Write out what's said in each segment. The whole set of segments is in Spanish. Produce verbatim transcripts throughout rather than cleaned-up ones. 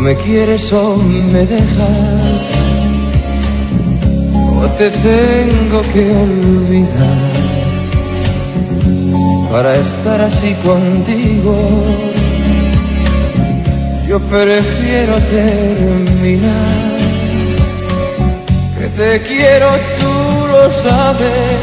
me quieres o me dejas, o te tengo que olvidar para estar así contigo. Yo prefiero terminar, que te quiero, tú lo sabes,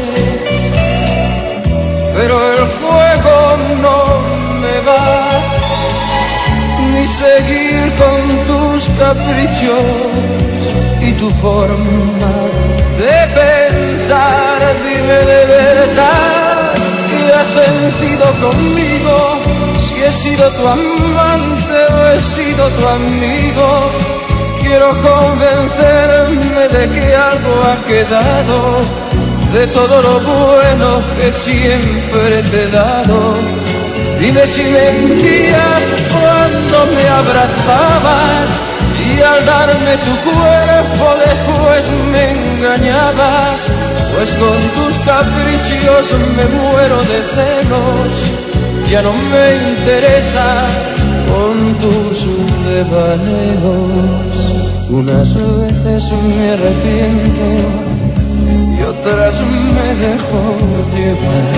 pero el fuego no me va, ni seguir con tus caprichos y tu forma de pensar. Dime de verdad qué has sentido conmigo, si he sido tu amante o he sido tu amigo. Quiero convencerme de que algo ha quedado de todo lo bueno que siempre te he dado. Dime si mentías cuando me abrazabas y al darme tu cuerpo después me engañabas, pues con tus caprichos me muero de celos. Ya no me interesas con tus devaneos. Unas veces me arrepiento y otras me dejo llevar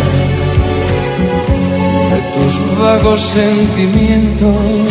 de tus vagos sentimientos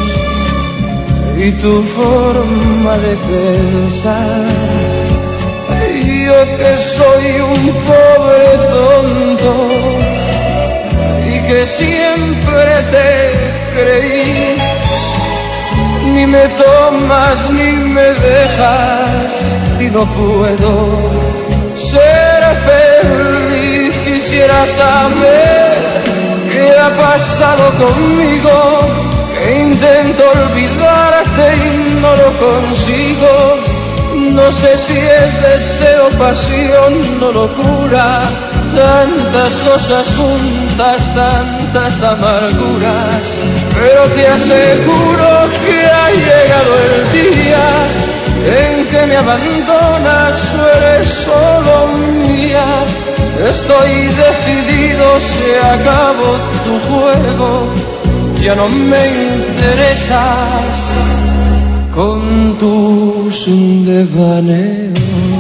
y tu forma de pensar. Yo que soy un pobre tonto y que siempre te creí, ni me tomas ni me dejas y no puedo ser feliz. Quisiera saber qué ha pasado conmigo, que intento olvidarte y no lo consigo. No sé si es deseo, pasión o locura, tantas cosas juntas, tantas amarguras, pero te aseguro que ha llegado el día en que me abandonas, eres solo mía. Estoy decidido, se acabó tu juego, ya no me interesas con tus devaneos.